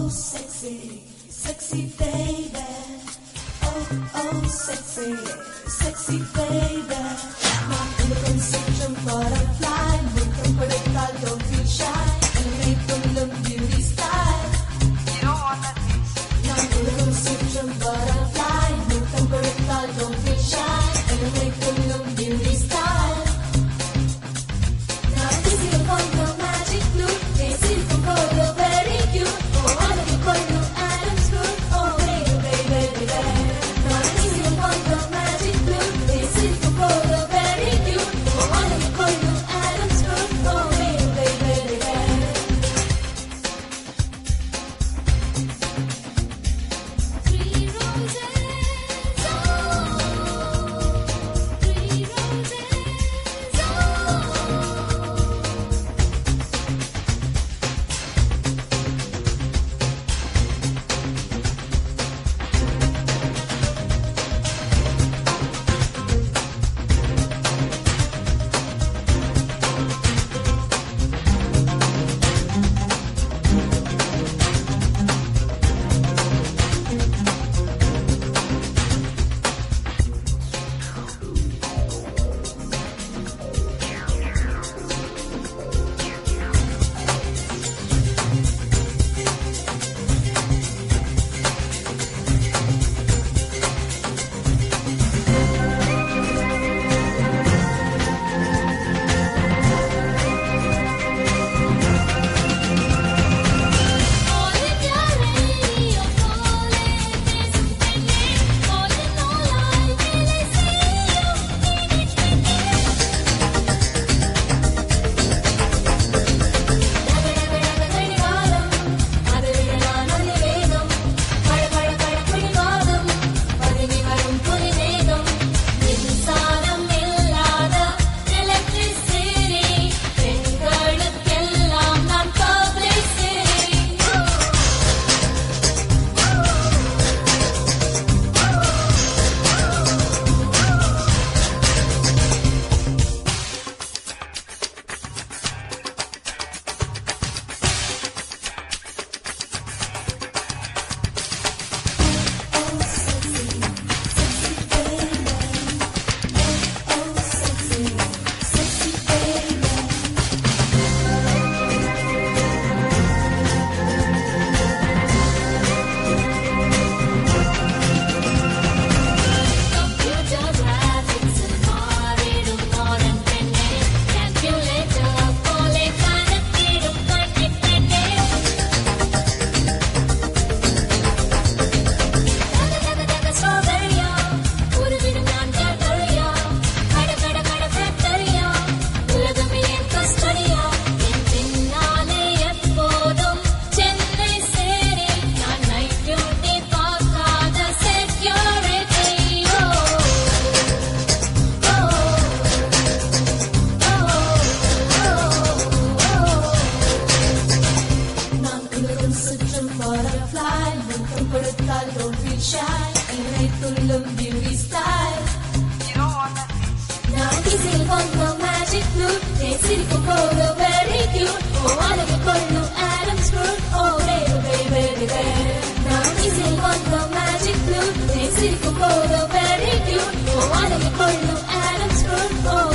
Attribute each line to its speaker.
Speaker 1: sexy, sexy baby. Oh, sexy, sexy baby. நான் உனக்கும் சுற்றும் butterfly. முத்தம் கொடுத்தால் don't feel shy. என்னை கொல்லும் beauty style. You don't want that piece. நான் உனக்கும் சுற்றும் butterfly. முத்தம் கொடுத்தால் don't feel shy. என்னை கொல்லும் beauty style. நான் திசையில் கொண்ட magic blue. பேசில் கொண்ட very cute. Oh, அழகு கொண்டு Adam's fruit. Oh, baby, baby, baby. நான் திசையில் கொண்ட magic blue. பேசில் கொண்ட very cute. Oh, அழகு கொண்டு Adam's fruit. Oh, baby, baby, baby. Three roses, three butterfly. முத்தம் கொடுத்தால் don't feel shy. என்னை துள்ளும் beauty style. You don't want that piece. நான் திசையில் கொண்ட magic blue. பேசிருக்கும் போது very cute. Oh, அழகு கொண்டு Adam's fruit. Oh, baby, baby, baby. நான் திசையில் கொண்ட magic blue. பேசிருக்கும் போது very cute. Oh, அழகு கொண்டு Adam's fruit. Oh,